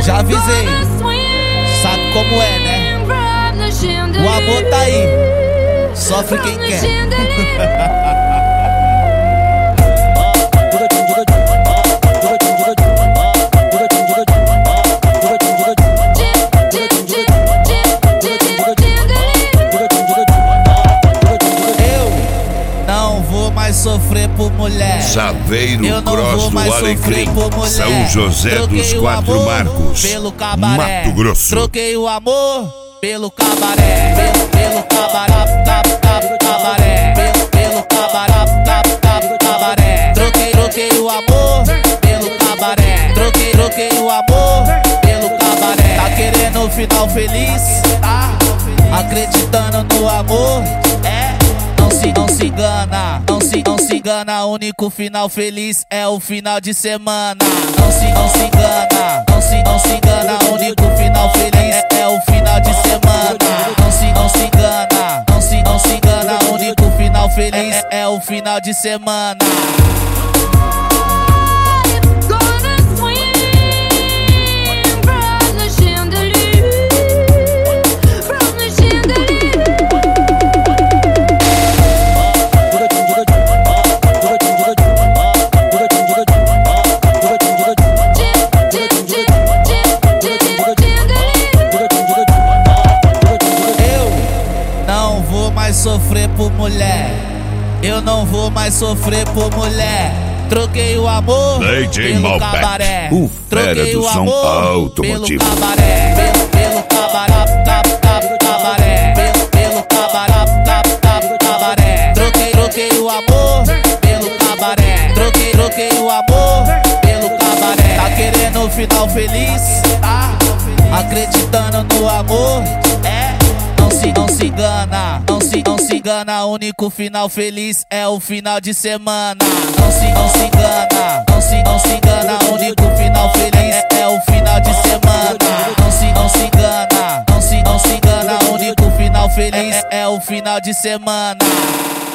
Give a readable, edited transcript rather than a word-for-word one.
Já avisei, sabe como é, né? O amor tá aí, sofre quem quer. Sofrer por mulher. Saveiro eu não Cross vou do mais Alecrim, por mulher. São José Troquei dos o Quatro amor Marcos, pelo cabaré. Mato Grosso. Troquei o amor pelo cabaré, pelo cabaré, cabaré, pelo cabaré, cabaré. Troquei o amor pelo cabaré. Troquei o amor pelo cabaré. Tá querendo um final feliz? Tá acreditando no amor? Não se engana, não se engana, o único final feliz é o final de semana. Não se engana, não se engana, o único final feliz é o final de semana. Não se engana, não se engana, o único final feliz é o final de semana. Sofrer por mulher, eu não vou mais sofrer por mulher. Troquei o amor pelo cabaré. Troquei o amor pelo cabaré, pelo cabaré, cabaré, pelo cabaré, cabaré. Troquei o amor pelo cabaré. Troquei o amor pelo cabaré. Tá querendo um final feliz? Tá acreditando no amor? Não se engana, não se engana, o único final feliz é o final de semana. Não se engana, não se engana, o único final feliz é o final de semana. Não se engana, não se engana, o único final feliz é o final de semana.